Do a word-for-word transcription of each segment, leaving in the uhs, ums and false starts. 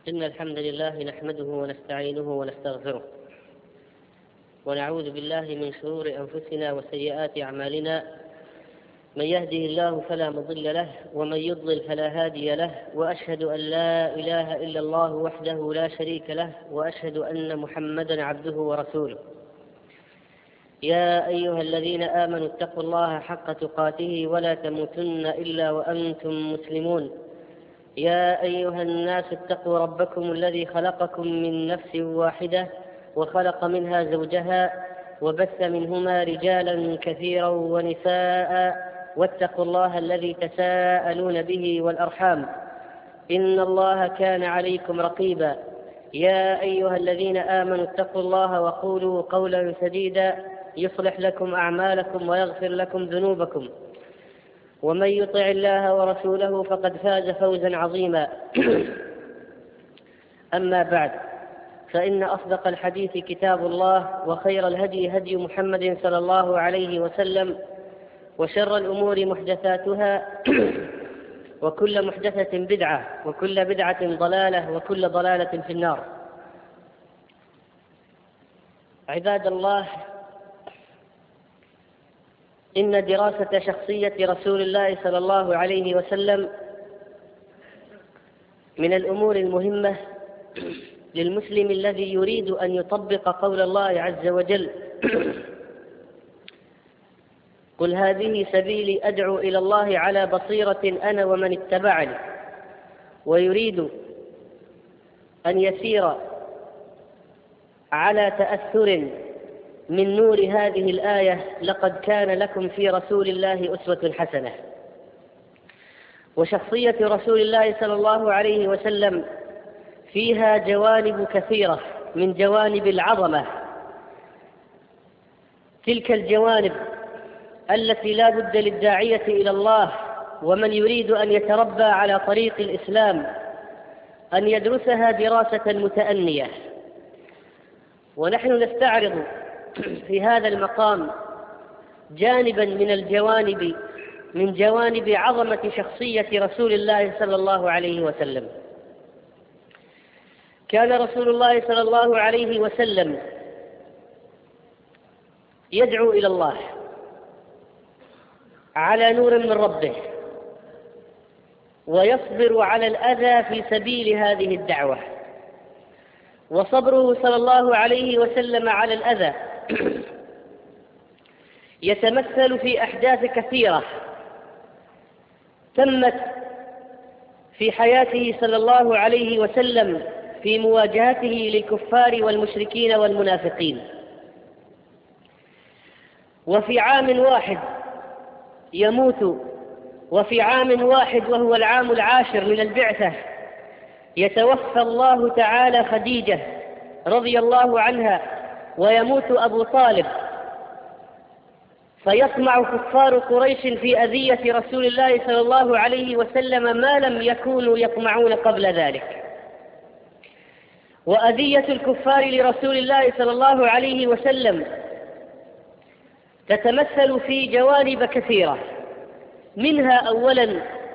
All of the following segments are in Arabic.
إن الحمد لله نحمده ونستعينه ونستغفره ونعوذ بالله من شرور أنفسنا وسيئات أعمالنا. من يهده الله فلا مضل له ومن يضلل فلا هادي له، وأشهد أن لا إله إلا الله وحده لا شريك له، وأشهد أن محمدا عبده ورسوله. يا أيها الذين آمنوا اتقوا الله حق تقاته ولا تموتن إلا وأنتم مسلمون. يا أيها الناس اتقوا ربكم الذي خلقكم من نفس واحدة وخلق منها زوجها وبث منهما رجالا كثيرا ونساء، واتقوا الله الذي تساءلون به والأرحام إن الله كان عليكم رقيبا. يا أيها الذين آمنوا اتقوا الله وقولوا قولا سديدا يصلح لكم أعمالكم ويغفر لكم ذنوبكم، ومن يطع الله ورسوله فقد فاز فوزا عظيما. أما بعد، فإن أصدق الحديث كتاب الله، وخير الهدي هدي محمد صلى الله عليه وسلم، وشر الأمور محدثاتها وكل محدثة بدعة وكل بدعة ضلالة وكل ضلالة في النار. عباد الله، إن دراسة شخصية رسول الله صلى الله عليه وسلم من الأمور المهمة للمسلم الذي يريد أن يطبق قول الله عز وجل: قل هذه سبيلي أدعو إلى الله على بصيرة أنا ومن اتبعني، ويريد أن يسير على تأثر من نور هذه الآية: لقد كان لكم في رسول الله أسوة حسنة. وشخصية رسول الله صلى الله عليه وسلم فيها جوانب كثيرة من جوانب العظمة، تلك الجوانب التي لا بد للداعية إلى الله ومن يريد أن يتربى على طريق الإسلام أن يدرسها دراسة متأنية. ونحن نستعرض في هذا المقام جانبا من الجوانب من جوانب عظمة شخصية رسول الله صلى الله عليه وسلم. كان رسول الله صلى الله عليه وسلم يدعو إلى الله على نور من ربه، ويصبر على الأذى في سبيل هذه الدعوة. وصبره صلى الله عليه وسلم على الأذى يتمثل في أحداث كثيرة تمت في حياته صلى الله عليه وسلم في مواجهته للكفار والمشركين والمنافقين. وفي عام واحد يموت، وفي عام واحد وهو العام العاشر من البعثة يتوفى الله تعالى خديجة رضي الله عنها، ويموت أبو طالب، فيطمع كفار قريش في أذية رسول الله صلى الله عليه وسلم ما لم يكونوا يطمعون قبل ذلك. وأذية الكفار لرسول الله صلى الله عليه وسلم تتمثل في جوانب كثيرة، منها أولا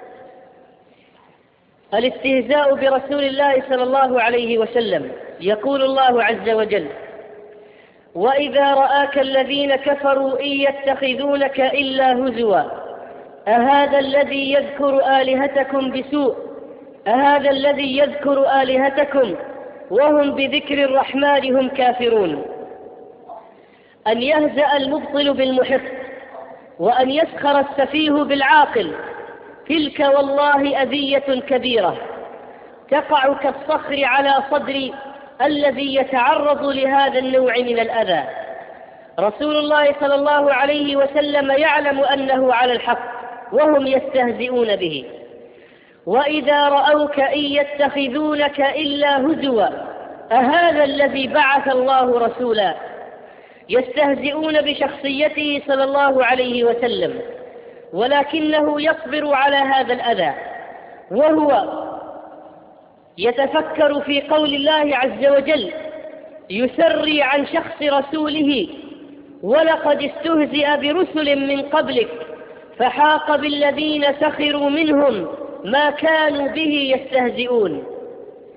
الاستهزاء برسول الله صلى الله عليه وسلم. يقول الله عز وجل: وإذا رآك الذين كفروا إن يتخذونك إلا هزوا أهذا الذي يذكر آلهتكم بسوء أهذا الذي يذكر آلهتكم وهم بذكر الرحمن هم كافرون. أن يهزأ المبطل بالمحق، وأن يسخر السفيه بالعاقل، تلك والله أذية كبيرة تقع كالصخر على صدر الذي يتعرض لهذا النوع من الأذى. رسول الله صلى الله عليه وسلم يعلم أنه على الحق وهم يستهزئون به. وإذا رأوك إن يتخذونك إلا هزوا أهذا الذي بعث الله رسولا. يستهزئون بشخصيته صلى الله عليه وسلم، ولكنه يصبر على هذا الأذى، وهو يتفكر في قول الله عز وجل يسري عن شخص رسوله: ولقد استهزئ برسل من قبلك فحاق بالذين سخروا منهم ما كانوا به يستهزئون.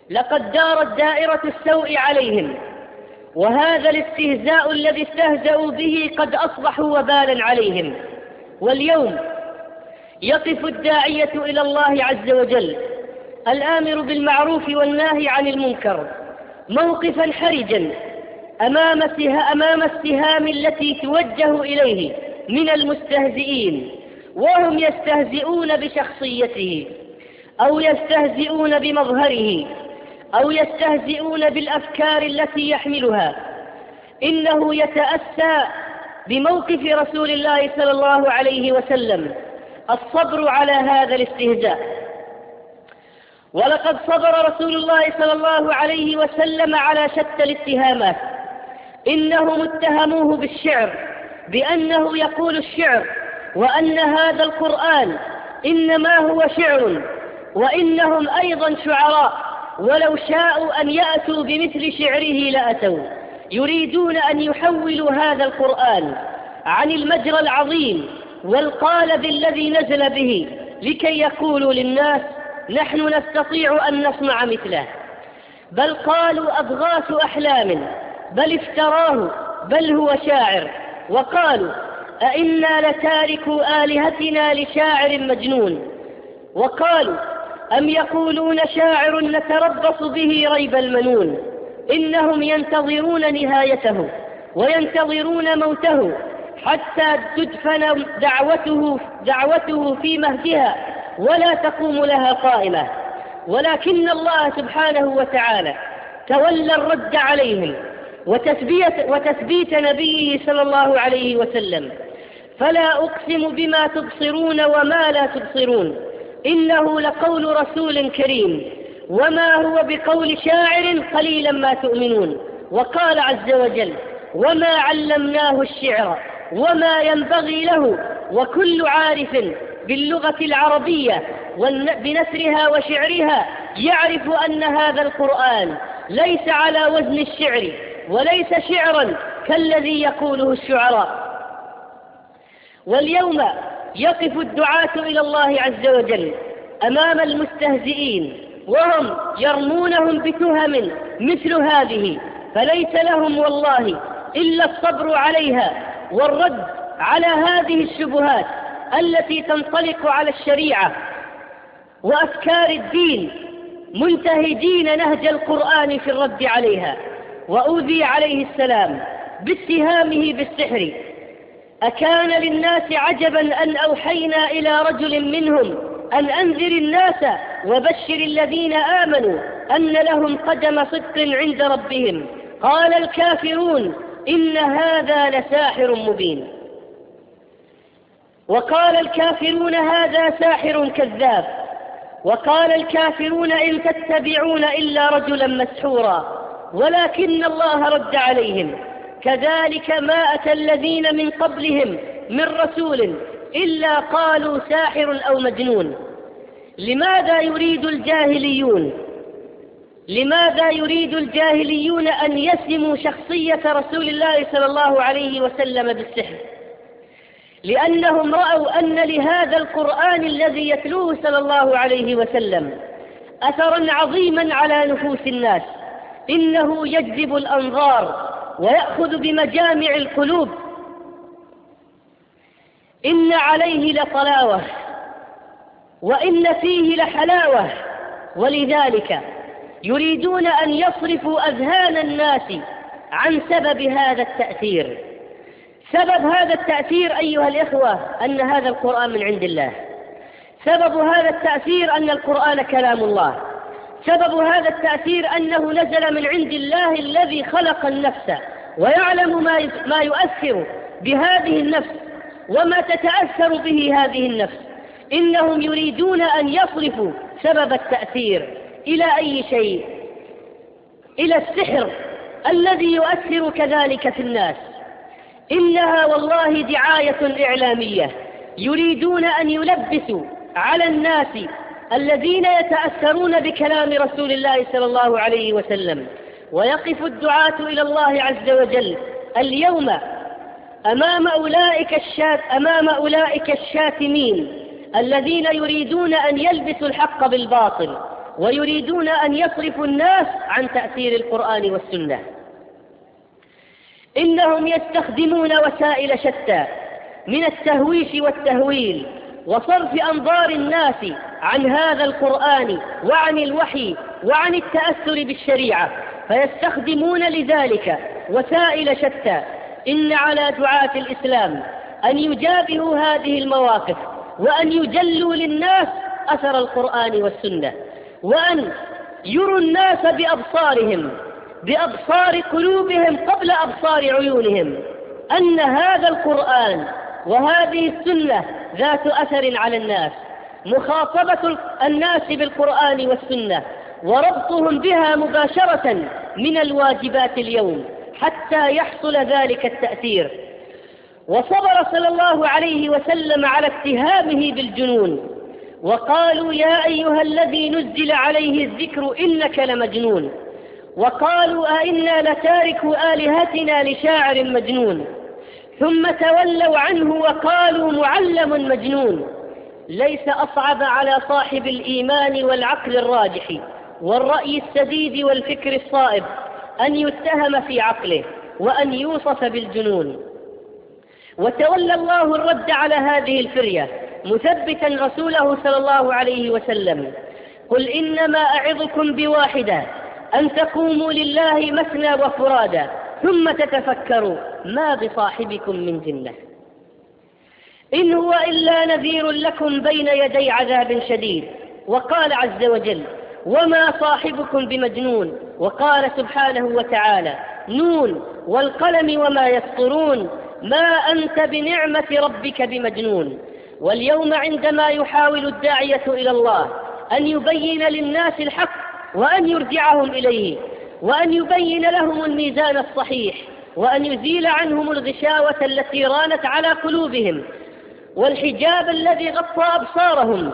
لقد دارت دائرة السوء عليهم، وهذا الاستهزاء الذي استهزأوا به قد أصبح وبالا عليهم. واليوم يقف الداعية إلى الله عز وجل الآمر بالمعروف والناهي عن المنكر موقفا حرجا أمام أمام السهام التي توجه إليه من المستهزئين، وهم يستهزئون بشخصيته أو يستهزئون بمظهره أو يستهزئون بالأفكار التي يحملها. إنه يتأسى بموقف رسول الله صلى الله عليه وسلم الصبر على هذا الاستهزاء. ولقد صبر رسول الله صلى الله عليه وسلم على شتى الاتهامات. إنهم اتهموه بالشعر، بأنه يقول الشعر، وأن هذا القرآن إنما هو شعر، وإنهم أيضا شعراء، ولو شاءوا أن يأتوا بمثل شعره لأتوا. يريدون أن يحولوا هذا القرآن عن المجرى العظيم والقالب الذي نزل به لكي يقولوا للناس نحن نستطيع أن نصنع مثله، بل قالوا أضغاث أحلام، بل افتراه، بل هو شاعر. وقالوا أئنا لتاركوا آلهتنا لشاعر مجنون. وقالوا أم يقولون شاعر نتربص به ريب المنون. إنهم ينتظرون نهايته وينتظرون موته حتى تدفن دعوته, دعوته في مهدها ولا تقوم لها قائمة. ولكن الله سبحانه وتعالى تولى الرد عليهم وتثبيت, وتثبيت نبيه صلى الله عليه وسلم. فلا أقسم بما تبصرون وما لا تبصرون إنه لقول رسول كريم وما هو بقول شاعر قليلا ما تؤمنون. وقال عز وجل وما علمناه الشعر وما ينبغي له وكل عارف باللغة العربية بنثرها وشعرها يعرف أن هذا القرآن ليس على وزن الشعر وليس شعرا كالذي يقوله الشعراء. واليوم يقف الدعاة إلى الله عز وجل أمام المستهزئين وهم يرمونهم بتهم مثل هذه، فليس لهم والله إلا الصبر عليها والرد على هذه الشبهات التي تنطلق على الشريعة وأفكار الدين، منتهجين نهج القرآن في الرد عليها. وأوذي عليه السلام باتهامه بالسحر. أكان للناس عجبا أن أوحينا إلى رجل منهم أن أنذر الناس وبشر الذين آمنوا أن لهم قدم صدق عند ربهم. قال الكافرون إن هذا لساحر مبين. وقال الكافرون هذا ساحر كذاب. وقال الكافرون إن تتبعون إلا رجلا مسحورا. ولكن الله رد عليهم كذلك ما أتى الذين من قبلهم من رسول إلا قالوا ساحر أو مجنون. لماذا يريد الجاهليون لماذا يريد الجاهليون أن يسموا شخصية رسول الله صلى الله عليه وسلم بالسحر؟ لأنهم رأوا أن لهذا القرآن الذي يتلوه صلى الله عليه وسلم أثرا عظيما على نفوس الناس. إنه يجذب الأنظار ويأخذ بمجامع القلوب. إن عليه لطلاوة وإن فيه لحلاوة. ولذلك يريدون أن يصرفوا أذهان الناس عن سبب هذا التأثير. سبب هذا التأثير أيها الإخوة أن هذا القرآن من عند الله. سبب هذا التأثير أن القرآن كلام الله. سبب هذا التأثير أنه نزل من عند الله الذي خلق النفس ويعلم ما يؤثر بهذه النفس وما تتأثر به هذه النفس. إنهم يريدون أن يصرفوا سبب التأثير إلى أي شيء؟ إلى السحر الذي يؤثر كذلك في الناس. إنها والله دعاية إعلامية. يريدون أن يلبسوا على الناس الذين يتأثرون بكلام رسول الله صلى الله عليه وسلم. ويقف الدعاة إلى الله عز وجل اليوم أمام أولئك الشات أمام أولئك الشاتمين الذين يريدون أن يلبسوا الحق بالباطل ويريدون أن يصرفوا الناس عن تأثير القرآن والسنة. إنهم يستخدمون وسائل شتى من التهويش والتهويل وصرف أنظار الناس عن هذا القرآن وعن الوحي وعن التأثر بالشريعة، فيستخدمون لذلك وسائل شتى. إن على دعاة الإسلام أن يجابهوا هذه المواقف، وأن يجلوا للناس أثر القرآن والسنة، وأن يروا الناس بأبصارهم بأبصار قلوبهم قبل أبصار عيونهم أن هذا القرآن وهذه السنة ذات أثر على الناس. مخاطبة الناس بالقرآن والسنة وربطهم بها مباشرة من الواجبات اليوم حتى يحصل ذلك التأثير. وصبر صلى الله عليه وسلم على اتهامه بالجنون، وقالوا يا أيها الذي نزل عليه الذكر إنك لمجنون، وقالوا أئنا لتاركوا آلهتنا لشاعر مجنون، ثم تولوا عنه وقالوا معلم مجنون. ليس أصعب على صاحب الإيمان والعقل الراجح والرأي السديد والفكر الصائب أن يتهم في عقله وأن يوصف بالجنون. وتولى الله الرد على هذه الفرية مثبتا رسوله صلى الله عليه وسلم: قل إنما أعظكم بواحدة أن تقوموا لله مثنى وفرادا ثم تتفكروا ما بصاحبكم من جنة إن هو إلا نذير لكم بين يدي عذاب شديد. وقال عز وجل: وما صاحبكم بمجنون. وقال سبحانه وتعالى: نون والقلم وما يسطرون ما أنت بنعمة ربك بمجنون. واليوم عندما يحاول الداعية إلى الله أن يبين للناس الحق وأن يرجعهم إليه وأن يبين لهم الميزان الصحيح وأن يزيل عنهم الغشاوة التي رانت على قلوبهم والحجاب الذي غطى أبصارهم،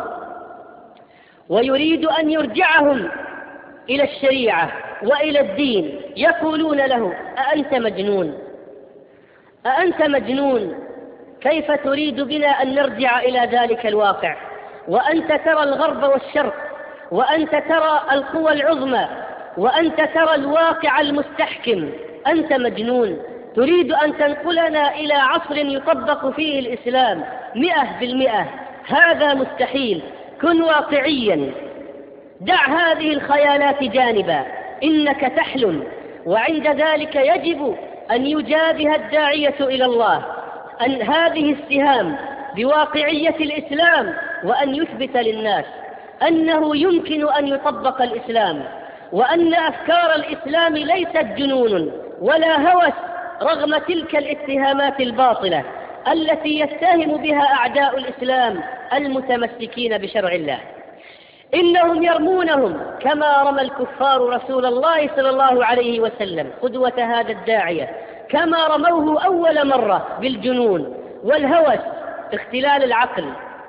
ويريد أن يرجعهم إلى الشريعة وإلى الدين، يقولون له: أأنت مجنون؟ أأنت مجنون؟ كيف تريد بنا أن نرجع إلى ذلك الواقع وأنت ترى الغرب والشرق، وأنت ترى القوى العظمى، وأنت ترى الواقع المستحكم؟ أنت مجنون. تريد أن تنقلنا إلى عصر يطبق فيه الإسلام مئة بالمئة؟ هذا مستحيل. كن واقعيا، دع هذه الخيالات جانبا، إنك تحلم. وعند ذلك يجب أن يجابه الداعية إلى الله أن هذه السهام بواقعية الإسلام، وأن يثبت للناس أنه يمكن أن يطبق الإسلام، وأن أفكار الإسلام ليست جنون ولا هوس رغم تلك الاتهامات الباطلة التي يتهم بها أعداء الإسلام المتمسكين بشرع الله. إنهم يرمونهم كما رمى الكفار رسول الله صلى الله عليه وسلم قدوة هذا الداعية، كما رموه أول مرة بالجنون والهوس اختلال العقل.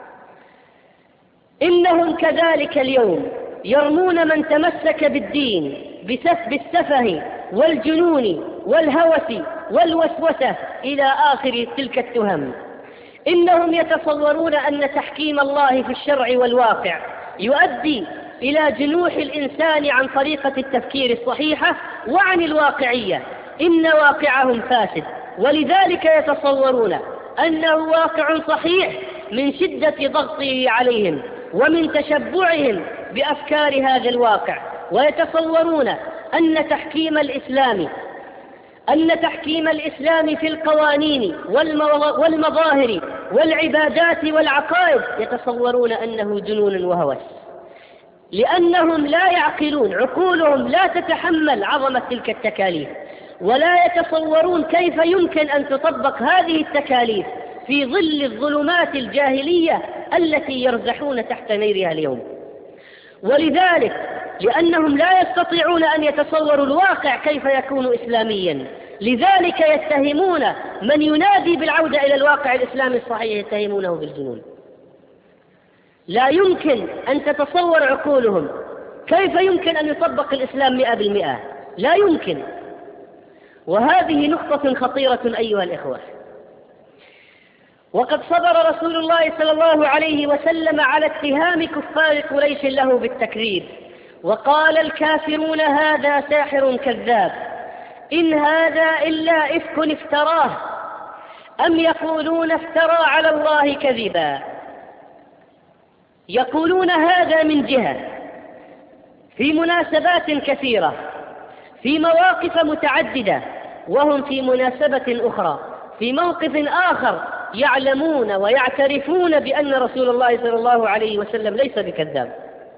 إنهم كذلك اليوم يرمون من تمسك بالدين بالسفه والجنون والهوس والوسوسة إلى آخر تلك التهم. إنهم يتصورون أن تحكيم الله في الشرع والواقع يؤدي إلى جنوح الإنسان عن طريقة التفكير الصحيحة وعن الواقعية. إن واقعهم فاسد، ولذلك يتصورون أنه واقع صحيح من شدة ضغطه عليهم ومن تشبعهم بأفكار هذا الواقع. ويتصورون أن تحكيم الإسلام أن تحكيم الإسلام في القوانين والمظاهر والعبادات والعقائد يتصورون أنه جنون وهوس، لأنهم لا يعقلون، عقولهم لا تتحمل عظمة تلك التكاليف، ولا يتصورون كيف يمكن أن تطبق هذه التكاليف في ظل الظلمات الجاهلية التي يرزحون تحت نيرها اليوم. ولذلك لأنهم لا يستطيعون أن يتصوروا الواقع كيف يكون إسلاميا، لذلك يتهمون من ينادي بالعودة إلى الواقع الإسلامي الصحيح، يتهمونه بالجنون. لا يمكن أن تتصور عقولهم كيف يمكن أن يطبق الإسلام مئة بالمئة، لا يمكن. وهذه نقطة خطيرة أيها الإخوة. وقد صبر رسول الله صلى الله عليه وسلم على اتهام كفار قريش له بالتكذيب وقال الكافرون هذا ساحر كذاب إن هذا إلا إفك افتراه أم يقولون افترى على الله كذبا. يقولون هذا من جهة في مناسبات كثيرة في مواقف متعددة، وهم في مناسبة أخرى في موقف آخر يعلمون ويعترفون بأن رسول الله صلى الله عليه وسلم ليس بكذاب.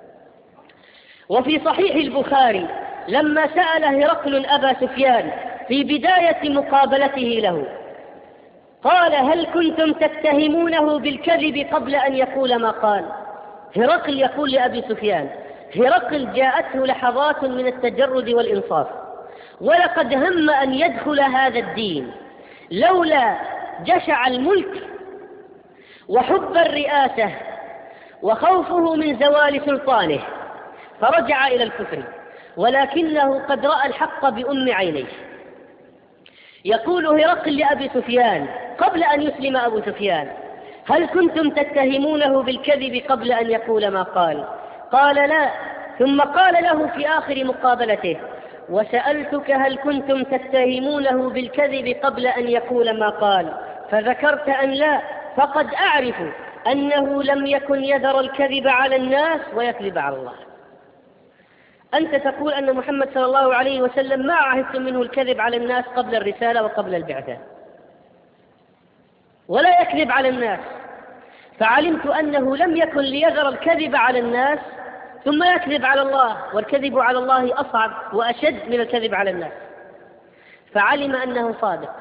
وفي صحيح البخاري لما سأل هرقل أبا سفيان في بداية مقابلته له قال هل كنتم تتهمونه بالكذب قبل أن يقول ما قال؟ هرقل يقول لأبي سفيان، هرقل جاءته لحظات من التجرد والإنصاف، ولقد هم أن يدخل هذا الدين لولا جشع الملك وحب الرئاسة وخوفه من زوال سلطانه فرجع إلى الكفر، ولكنه قد رأى الحق بأم عينيه. يقول هرقل لأبي سفيان قبل أن يسلم أبو سفيان هل كنتم تتهمونه بالكذب قبل أن يقول ما قال؟ قال لا، ثم قال له في آخر مقابلته وسألتك هل كنتم تتهمونه بالكذب قبل أن يقول ما قال؟ فذكرت أن لا، فقد أعرف أنه لم يكن يذر الكذب على الناس ويكذب على الله. أنت تقول أن محمد صلى الله عليه وسلم ما عهدتم منه الكذب على الناس قبل الرسالة وقبل البعثة، ولا يكذب على الناس، فعلمت أنه لم يكن ليذر الكذب على الناس ثم يكذب على الله، والكذب على الله أصعب وأشد من الكذب على الناس، فعلم أنه صادق.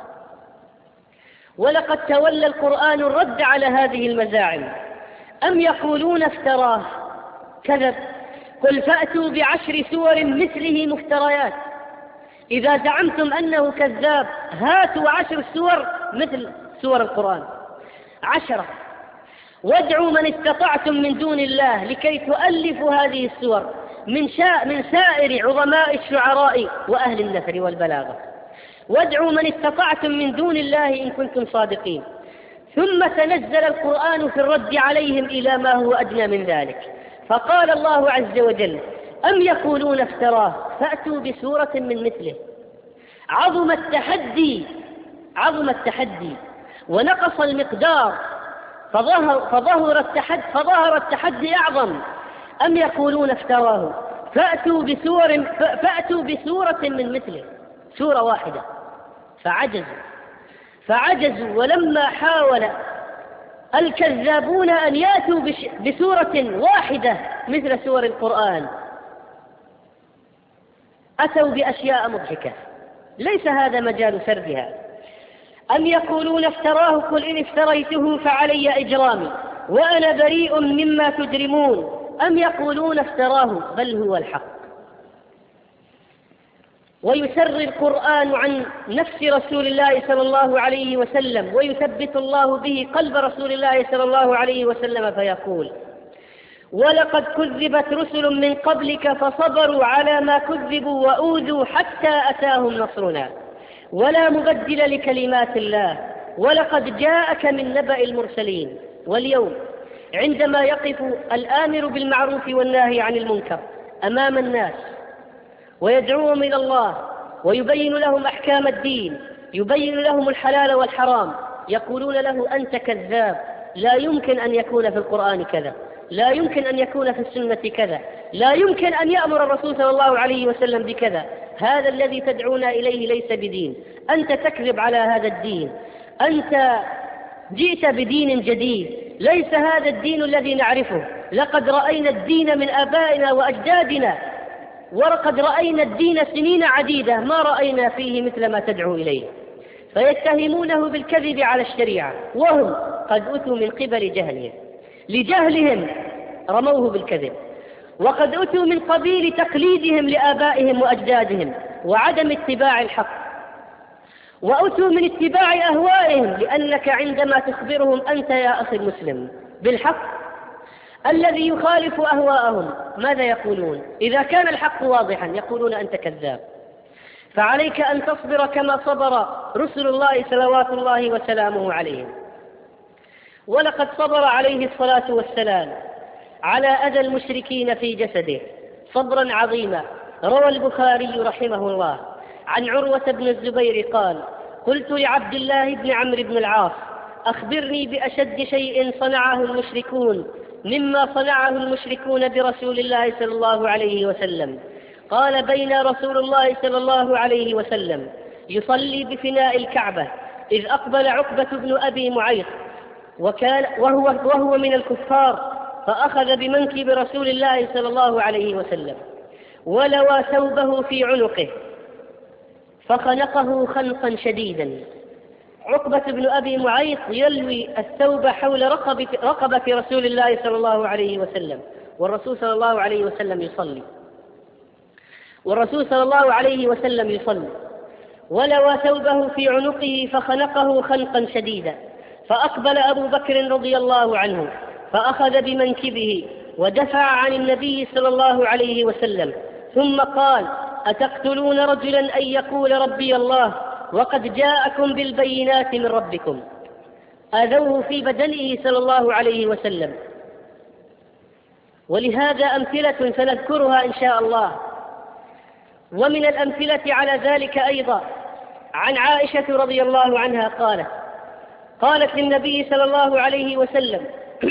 ولقد تولى القرآن الرد على هذه المزاعم. أم يقولون افتراه كذب قل فأتوا بعشر سور مثله مفتريات. إذا زعمتم أنه كذاب هاتوا عشر سور مثل سور القرآن، عشرة، وادعوا من استطعتم من دون الله لكي تؤلفوا هذه السور من, شاء من سائر عظماء الشعراء وأهل النثر والبلاغة، وادعوا من استطعتم من دون الله إن كنتم صادقين. ثم تنزل القرآن في الرد عليهم إلى ما هو أدنى من ذلك، فقال الله عز وجل أم يقولون افتراه فأتوا بسورة من مثله. عظم التحدي عظم التحدي ونقص المقدار، فظهر, فظهر, التحد فظهر التحدي أعظم. أم يقولون افتراه فأتوا بسور, فأتوا بسورة من مثله، سورة واحدة، فعجزوا فعجزوا ولما حاول الكذابون أن يأتوا بسورة واحدة مثل سور القرآن أتوا بأشياء مضحكة ليس هذا مجال سردها. أم يقولون افتراه قل إن افتريته فعلي إجرامي وأنا بريء مما تجرمون. أم يقولون افتراه بل هو الحق. ويسر القرآن عن نفس رسول الله صلى الله عليه وسلم ويثبت الله به قلب رسول الله صلى الله عليه وسلم فيقول ولقد كذبت رسل من قبلك فصبروا على ما كذبوا وأوذوا حتى أتاهم نصرنا ولا مبدل لكلمات الله ولقد جاءك من نبأ المرسلين. واليوم عندما يقف الآمر بالمعروف والناهي عن المنكر أمام الناس ويدعوهم إلى الله ويبين لهم أحكام الدين، يبين لهم الحلال والحرام، يقولون له أنت كذاب، لا يمكن أن يكون في القرآن كذا، لا يمكن أن يكون في السنة كذا، لا يمكن أن يأمر الرسول صلى الله عليه وسلم بكذا، هذا الذي تدعونا إليه ليس بدين، أنت تكذب على هذا الدين، أنت جئت بدين جديد، ليس هذا الدين الذي نعرفه، لقد رأينا الدين من آبائنا وأجدادنا ولقد رأينا الدين سنين عديدة ما رأينا فيه مثل ما تدعو إليه. فيتهمونه بالكذب على الشريعة وهم قد أتوا من قبل جهلهم، لجهلهم رموه بالكذب، وقد أتوا من قبيل تقليدهم لآبائهم وأجدادهم وعدم اتباع الحق، وأتوا من اتباع أهوائهم، لأنك عندما تخبرهم أنت يا أخي المسلم بالحق الذي يخالف أهواءهم ماذا يقولون؟ إذا كان الحق واضحا يقولون أنت كذاب. فعليك أن تصبر كما صبر رسل الله صلوات الله وسلامه عليهم. ولقد صبر عليه الصلاة والسلام على أذى المشركين في جسده صبرا عظيما. روى البخاري رحمه الله عن عروة بن الزبير قال: قلت لعبد الله بن عمرو بن العاص: أخبرني بأشد شيء صنعه المشركون مما صنعه المشركون برسول الله صلى الله عليه وسلم. قال: بين رسول الله صلى الله عليه وسلم يصلي بفناء الكعبة إذ أقبل عقبة بن أبي معيط وكان وهو, وهو من الكفار، فأخذ بمنكب رسول الله صلى الله عليه وسلم ولوى ثوبه في عنقه فخنقه خنقا شديدا. عقبة بن أبي معيط يلوي الثوب حول رقبة, رقبة رسول الله صلى الله عليه وسلم، والرسول صلى الله عليه وسلم يصلي والرسول صلى الله عليه وسلم يصلي ولوى ثوبه في عنقه فخنقه خنقا شديدا. فأقبل أبو بكر رضي الله عنه فأخذ بمنكبه ودفع عن النبي صلى الله عليه وسلم، ثم قال: أتقتلون رجلا أن يقول ربي الله وقد جاءكم بالبينات من ربكم؟ آذوه في بدنه صلى الله عليه وسلم. ولهذا أمثلة سنذكرها إن شاء الله. ومن الأمثلة على ذلك أيضا عن عائشة رضي الله عنها قالت: قالت للنبي صلى الله عليه وسلم: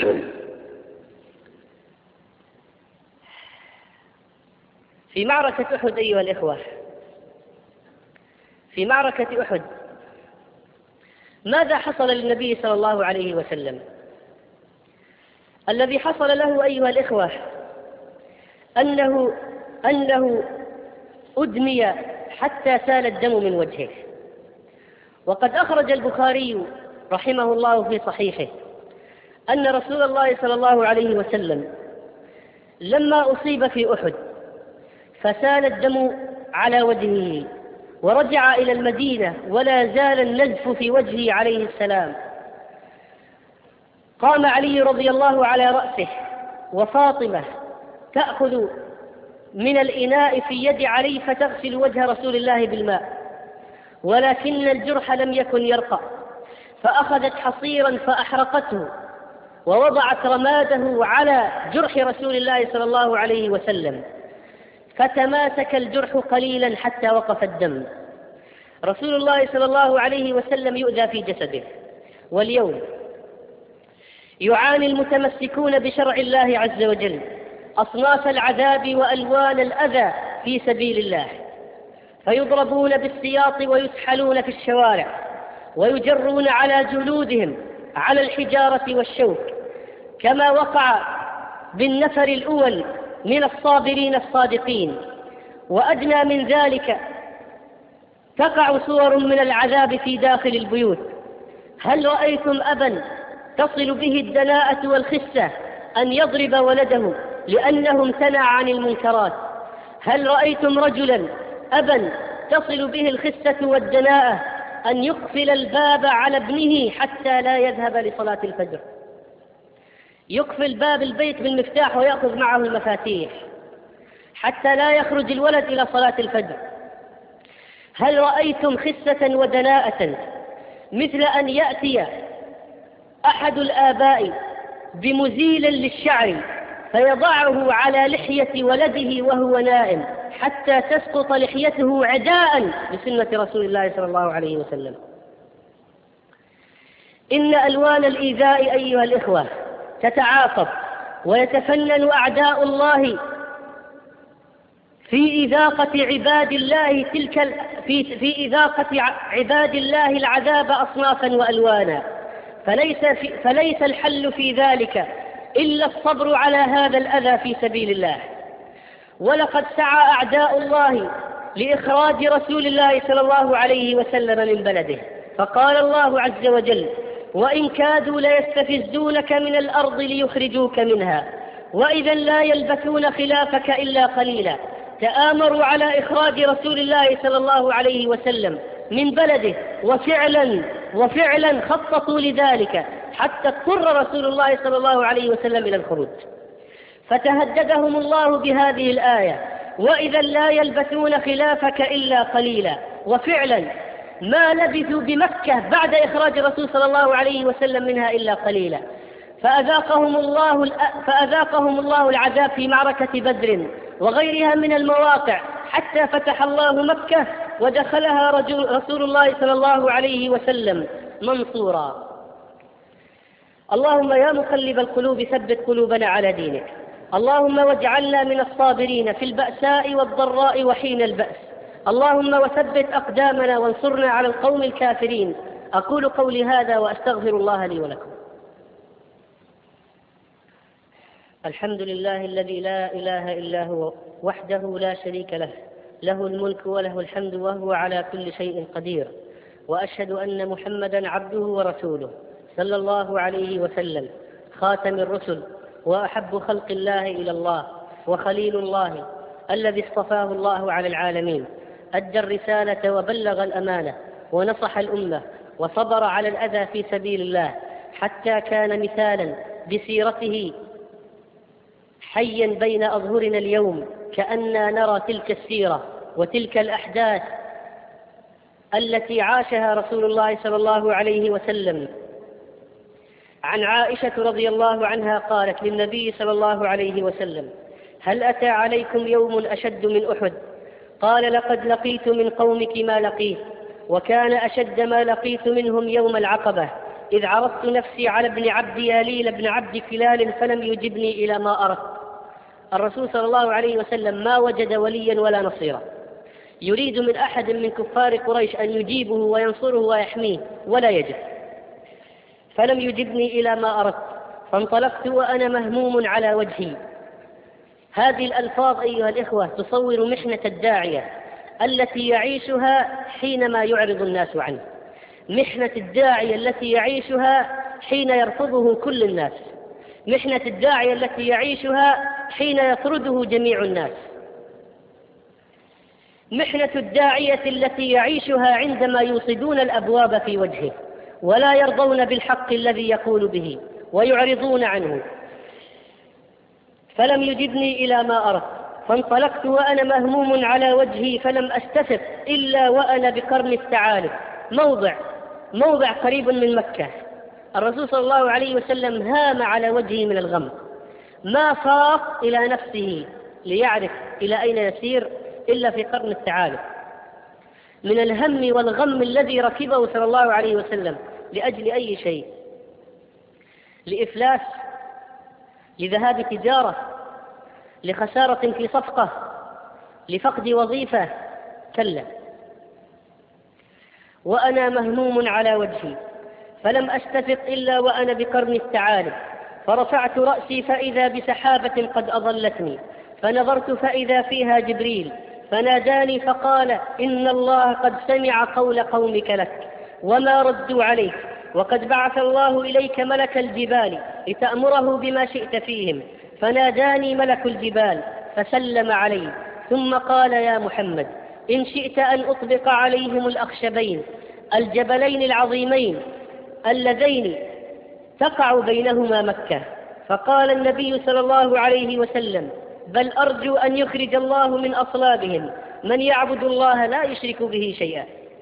في معركة أحد أيها الإخوة، في معركة أحد ماذا حصل للنبي صلى الله عليه وسلم؟ الذي حصل له أيها الإخوة أنه, أنه أدمي حتى سال الدم من وجهه. وقد أخرج البخاري رحمه الله في صحيحه أن رسول الله صلى الله عليه وسلم لما أصيب في أحد فسال الدم على وجهه ورجع إلى المدينة ولا زال النزف في وجهه عليه السلام. قام علي رضي الله على رأسه وفاطمة تأخذ من الإناء في يد علي فتغسل وجه رسول الله بالماء، ولكن الجرح لم يكن يرقى، فأخذت حصيرا فأحرقته ووضعت رماده على جرح رسول الله صلى الله عليه وسلم، فتماسك الجرح قليلا حتى وقف الدم. رسول الله صلى الله عليه وسلم يؤذى في جسده. واليوم يعاني المتمسكون بشرع الله عز وجل أصناف العذاب وألوان الأذى في سبيل الله، فيضربون بالسياط ويسحلون في الشوارع ويجرون على جلودهم على الحجارة والشوك، كما وقع بالنفر الأول من الصابرين الصادقين. وأدنى من ذلك تقع صور من العذاب في داخل البيوت. هل رأيتم أبا تصل به الدناءة والخسة أن يضرب ولده لأنه امتنع عن المنكرات؟ هل رأيتم رجلا أبا تصل به الخسة والدناءة أن يقفل الباب على ابنه حتى لا يذهب لصلاة الفجر؟ يقفل باب البيت بالمفتاح ويأخذ معه المفاتيح حتى لا يخرج الولد إلى صلاة الفجر. هل رأيتم خسة ودناءة مثل أن يأتي أحد الآباء بمزيل للشعر فيضعه على لحية ولده وهو نائم حتى تسقط لحيته عداء بسنة رسول الله صلى الله عليه وسلم؟ إن ألوان الإيذاء أيها الإخوة تتعاقب، ويتفنن أعداء الله في إذاقة عباد الله تلك في في إذاقة عباد الله العذاب أصنافا وألوانا، فليس في فليس الحل في ذلك إلا الصبر على هذا الأذى في سبيل الله. ولقد سعى أعداء الله لإخراج رسول الله صلى الله عليه وسلم من بلده، فقال الله عز وجل: وإن كادوا ليستفزونك من الأرض ليخرجوك منها وإذا لا يلبثون خلافك إلا قليلا. تآمروا على إخراج رسول الله صلى الله عليه وسلم من بلده، وفعلا وفعلا خططوا لذلك حتى اضطر رسول الله صلى الله عليه وسلم إلى الخروج. فتهددهم الله بهذه الآية: وإذا لا يلبثون خلافك إلا قليلا. وفعلا ما لبثوا بمكة بعد إخراج الرسول صلى الله عليه وسلم منها إلا قليلا. فأذاقهم الله فأذاقهم الله العذاب في معركة بدر وغيرها من المواقع، حتى فتح الله مكة ودخلها رجل رسول الله صلى الله عليه وسلم منصورا. اللهم يا مقلب القلوب ثبت قلوبنا على دينك. اللهم واجعلنا من الصابرين في البأساء والضراء وحين البأس. اللهم وثبت أقدامنا وانصرنا على القوم الكافرين. أقول قولي هذا وأستغفر الله لي ولكم. الحمد لله الذي لا إله إلا هو وحده لا شريك له، له الملك وله الحمد وهو على كل شيء قدير. وأشهد أن محمدا عبده ورسوله صلى الله عليه وسلم، خاتم الرسل وأحب خلق الله إلى الله وخليل الله الذي اصطفاه الله على العالمين. أدى الرسالة وبلغ الأمانة ونصح الأمة وصبر على الأذى في سبيل الله، حتى كان مثالا بسيرته حيا بين أظهرنا اليوم، كأننا نرى تلك السيرة وتلك الأحداث التي عاشها رسول الله صلى الله عليه وسلم. عن عائشة رضي الله عنها قالت للنبي صلى الله عليه وسلم: هل أتى عليكم يوم أشد من أحد؟ قال: لقد لقيت من قومك ما لقيت، وكان أشد ما لقيت منهم يوم العقبة، إذ عرضت نفسي على ابن عبد ياليل بن عبد كلال فلم يجبني إلى ما أردت. الرسول صلى الله عليه وسلم ما وجد وليا ولا نصيرا يريد من أحد من كفار قريش أن يجيبه وينصره ويحميه، ولا يجد. فلم يجبني إلى ما أردت، فانطلقت وأنا مهموم على وجهي. هذه الألفاظ أيها الإخوة تصور محنة الداعية التي يعيشها حينما يعرض الناس عنه، محنة الداعية التي يعيشها حين يرفضه كل الناس، محنة الداعية التي يعيشها حين يطرده جميع الناس، محنة الداعية التي يعيشها عندما يوصدون الأبواب في وجهه ولا يرضون بالحق الذي يقول به ويعرضون عنه. فلم يجبني إلى ما أردت، فانطلقت وأنا مهموم على وجهي، فلم أستفق إلا وأنا بقرن الثعالب، موضع موضع قريب من مكة. الرسول صلى الله عليه وسلم هام على وجهه من الغم، ما فاق إلى نفسه ليعرف إلى أين يسير إلا في قرن الثعالب، من الهم والغم الذي ركبه صلى الله عليه وسلم لأجل أي شيء، لإفلاس، لذهاب تجارة، لخسارة في صفقة، لفقد وظيفة، كلا. وأنا مهموم على وجهي فلم أستفق إلا وأنا بقرن الثعالب، فرفعت رأسي فإذا بسحابة قد أظلتني، فنظرت فإذا فيها جبريل فناداني فقال: إن الله قد سمع قول قومك لك وما ردوا عليك، وقد بعث الله إليك ملك الجبال لتأمره بما شئت فيهم. فناداني ملك الجبال فسلم علي، ثم قال: يا محمد، إن شئت أن أطبق عليهم الأخشبين الجبلين العظيمين اللذين تقع بينهما مكة. فقال النبي صلى الله عليه وسلم: بل أرجو أن يخرج الله من أصلابهم من يعبد الله لا يشرك به شيئا.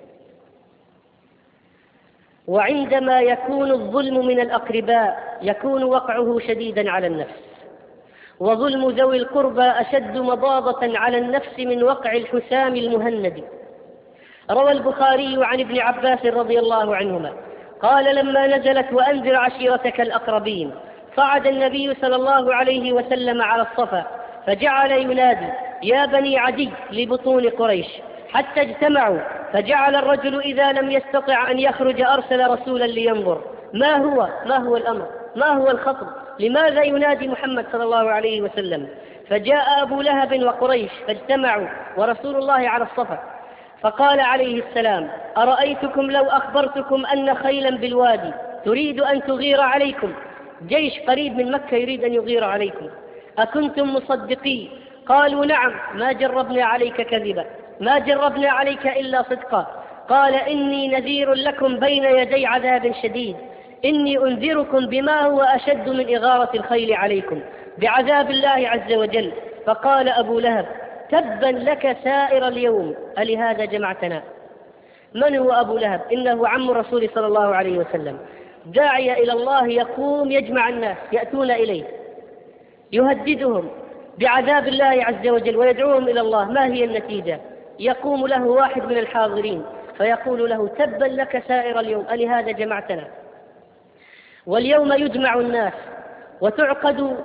وعندما يكون الظلم من الأقرباء يكون وقعه شديدا على النفس، وظلم ذوي القربى أشد مضاضة على النفس من وقع الحسام المهند. روى البخاري عن ابن عباس رضي الله عنهما قال: لما نزلت وأنذر عشيرتك الأقربين، صعد النبي صلى الله عليه وسلم على الصفا فجعل ينادي: يا بني عدي لبطون قريش، حتى اجتمعوا، فجعل الرجل إذا لم يستطع أن يخرج أرسل رسولا لينظر ما هو ما هو الأمر، ما هو الخطب، لماذا ينادي محمد صلى الله عليه وسلم؟ فجاء أبو لهب وقريش فاجتمعوا ورسول الله على الصفا، فقال عليه السلام: أرأيتكم لو أخبرتكم أن خيلا بالوادي تريد أن تغير عليكم، جيش قريب من مكة يريد أن يغير عليكم، أكنتم مصدقين؟ قالوا: نعم، ما جربنا عليك كذبا، ما جربنا عليك إلا صدقا. قال: إني نذير لكم بين يدي عذاب شديد، إني أنذركم بما هو أشد من إغارة الخيل عليكم، بعذاب الله عز وجل. فقال أبو لهب: تبا لك سائر اليوم، ألهذا جمعتنا؟ من هو أبو لهب؟ إنه عم الرسول صلى الله عليه وسلم، داعية إلى الله، يقوم يجمع الناس يأتون إليه، يهددهم بعذاب الله عز وجل ويدعوهم إلى الله، ما هي النتيجة؟ يقوم له واحد من الحاضرين فيقول له: تبا لك سائر اليوم، ألهذا جمعتنا؟ واليوم يجمع الناس وتعقد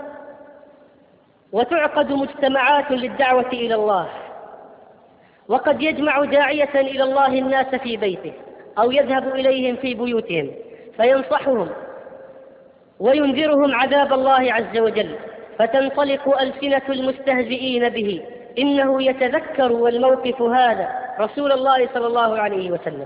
وتعقد مجتمعات للدعوة إلى الله، وقد يجمع داعية إلى الله الناس في بيته أو يذهب إليهم في بيوتهم فينصحهم وينذرهم عذاب الله عز وجل، فتنطلق ألسنة المستهزئين به: إنه يتذكر والموقف هذا رسول الله صلى الله عليه وسلم.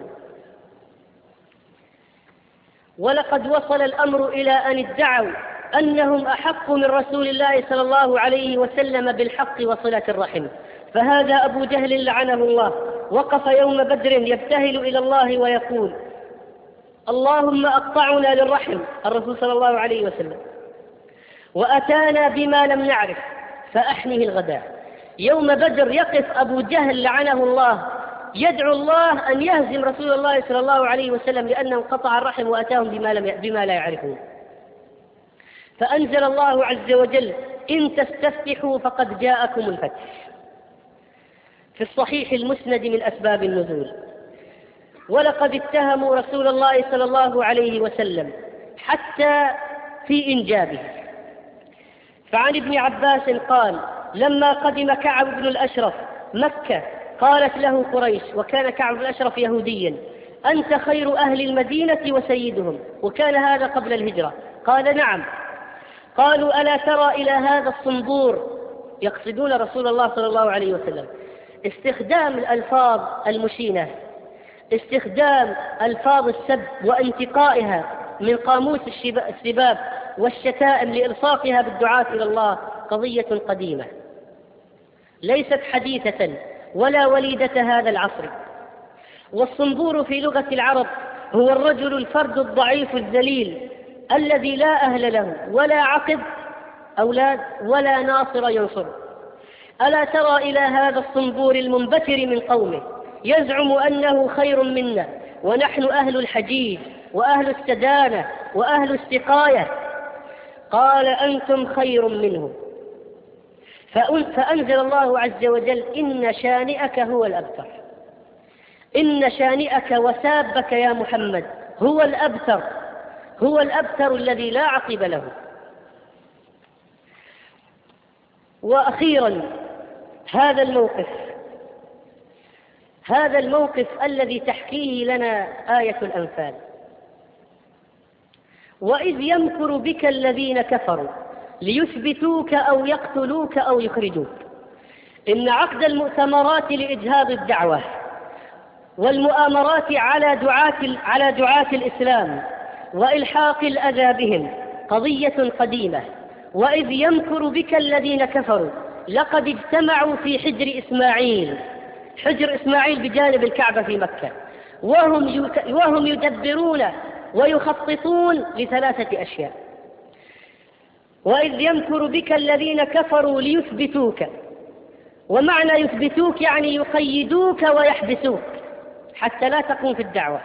ولقد وصل الأمر إلى أن ادعوا أنهم أحق من رسول الله صلى الله عليه وسلم بالحق وصلة الرحم. فهذا أبو جهل لعنه الله وقف يوم بدر يبتهل إلى الله ويقول: اللهم أقطعنا للرحم، الرسول صلى الله عليه وسلم، وأتانا بما لم نعرف فأحنه الغداء. يوم بدر يقف أبو جهل لعنه الله يدعو الله أن يهزم رسول الله صلى الله عليه وسلم لأنه قطع الرحم وأتاهم بما, لم بما لا يعرفون. فأنزل الله عز وجل: إن تستفتحوا فقد جاءكم الفتح، في الصحيح المسند من أسباب النزول. ولقد اتهموا رسول الله صلى الله عليه وسلم حتى في إنجابه. فعن ابن عباس قال: لما قدم كعب بن الأشرف مكة قالت له قريش، وكان كعب بن الأشرف يهوديا: أنت خير أهل المدينة وسيدهم، وكان هذا قبل الهجرة. قال: نعم. قالوا: ألا ترى إلى هذا الصنبور؟ يقصدون رسول الله صلى الله عليه وسلم. استخدام الألفاظ المشينة، استخدام ألفاظ السب وانتقائها من قاموس السباب والشتائم لإلصاقها بالدعاة إلى الله قضية قديمة ليست حديثة ولا وليدة هذا العصر. والصنبور في لغة العرب هو الرجل الفرد الضعيف الذليل الذي لا أهل له ولا عقب أولاد ولا ناصر ينصر. ألا ترى إلى هذا الصنبور المنبتر من قومه يزعم أنه خير منا، ونحن أهل الحجيج وأهل السدانة وأهل السقاية. قال: أنتم خير منه. فأنزل الله عز وجل: إن شانئك هو الأبتر. إن شانئك وسابك يا محمد هو الأبتر، هو الأبتر الذي لا عقب له. وأخيرا هذا الموقف هذا الموقف الذي تحكيه لنا آية الأنفال: وإذ يمكر بك الذين كفروا ليثبتوك أو يقتلوك أو يخرجوك. إن عقد المؤتمرات لإجهاض الدعوة والمؤامرات على دعاة على دعاة الإسلام وإلحاق الأذى بهم قضية قديمة. وإذ يمكر بك الذين كفروا، لقد اجتمعوا في حجر إسماعيل، حجر إسماعيل بجانب الكعبة في مكة، وهم وهم يدبرون ويخططون لثلاثة أشياء. وإذ يمكر بك الذين كفروا ليثبتوك، ومعنى يثبتوك يعني يقيدوك ويحبسوك حتى لا تقوم في الدعوة،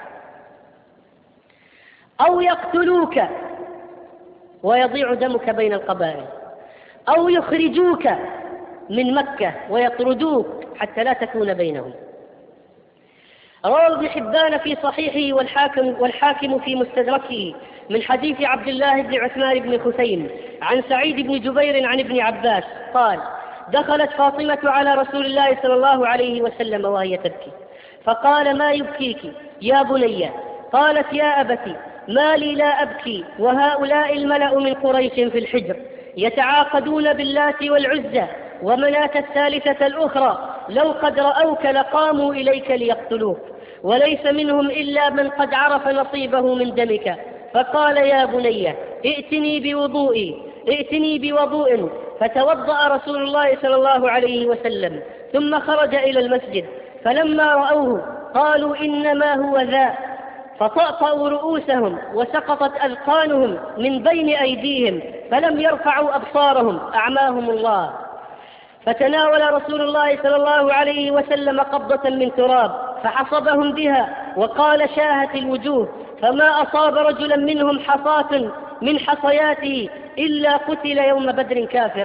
أو يقتلوك ويضيع دمك بين القبائل، أو يخرجوك من مكة ويطردوك حتى لا تكون بينهم. روى ابن حبان في صحيحه والحاكم, والحاكم في مستدركه من حديث عبد الله بن عثمان بن خثيم عن سعيد بن جبير عن ابن عباس قال: دخلت فاطمة على رسول الله صلى الله عليه وسلم وهي تبكي، فقال: ما يبكيك يا بني؟ قالت: يا أبتي، ما لي لا أبكي وهؤلاء الملأ من قريش في الحجر يتعاقدون باللات والعزى ومناة الثالثة الأخرى، لو قد رأوك لقاموا إليك ليقتلوك، وليس منهم إلا من قد عرف نصيبه من دمك. فقال: يا بني، ائتني بوضوئي ائتني بوضوء. فتوضأ رسول الله صلى الله عليه وسلم ثم خرج إلى المسجد، فلما رأوه قالوا: إنما هو ذا، فطأطأوا رؤوسهم وسقطت أذقانهم من بين أيديهم، فلم يرفعوا أبصارهم أعماهم الله. فتناول رسول الله صلى الله عليه وسلم قبضة من تراب فحصبهم بها وقال: شاهت الوجوه، فما أصاب رجلا منهم حصاة من حصياته إلا قتل يوم بدر كافرا.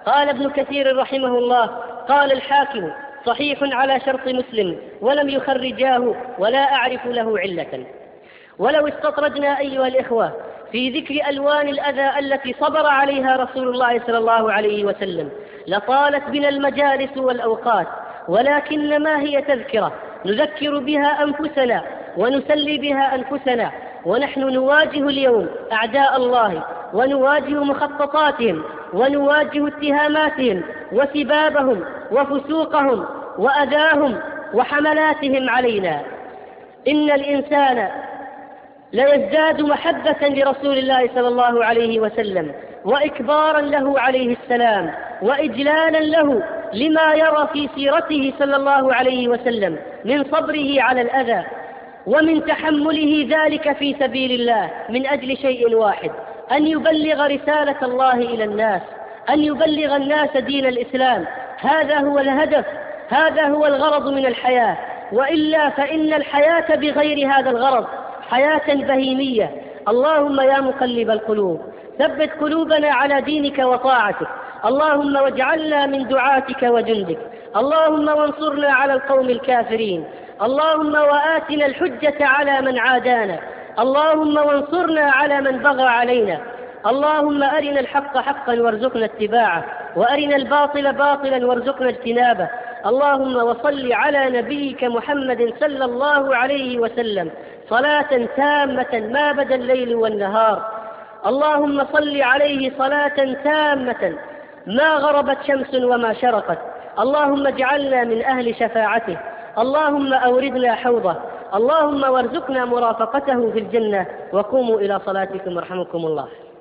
قال ابن كثير رحمه الله: قال الحاكم: صحيح على شرط مسلم، ولم يخرجاه ولا أعرف له علة. ولو استطردنا أيها الإخوة في ذكر ألوان الأذى التي صبر عليها رسول الله صلى الله عليه وسلم لطالت بنا المجالس والأوقات، ولكن ما هي تذكرة نذكر بها أنفسنا ونسلي بها أنفسنا، ونحن نواجه اليوم أعداء الله، ونواجه مخططاتهم، ونواجه اتهاماتهم وسبابهم وفسوقهم وأذاهم وحملاتهم علينا. إن الإنسان ليزداد محبة لرسول الله صلى الله عليه وسلم، وإكبارا له عليه السلام، وإجلالا له لما يرى في سيرته صلى الله عليه وسلم من صبره على الأذى، ومن تحمله ذلك في سبيل الله من أجل شيء واحد: أن يبلغ رسالة الله إلى الناس، أن يبلغ الناس دين الإسلام. هذا هو الهدف، هذا هو الغرض من الحياة، وإلا فإن الحياة بغير هذا الغرض حياة بهيمية. اللهم يا مقلب القلوب ثبت قلوبنا على دينك وطاعتك، اللهم واجعلنا من دعاتك وجندك، اللهم وانصرنا على القوم الكافرين، اللهم وآتنا الحجة على من عادانا، اللهم وانصرنا على من بغى علينا، اللهم أرنا الحق حقا وارزقنا اتباعه، وأرنا الباطل باطلا وارزقنا اجتنابه. اللهم وصل على نبيك محمد صلى الله عليه وسلم صلاة تامة ما بدا الليل والنهار. اللهم صل عليه صلاة تامة ما غربت شمس وما شرقت. اللهم اجعلنا من أهل شفاعته، اللهم أوردنا حوضه، اللهم وارزقنا مرافقته في الجنة. وقوموا إلى صلاتكم رحمكم الله.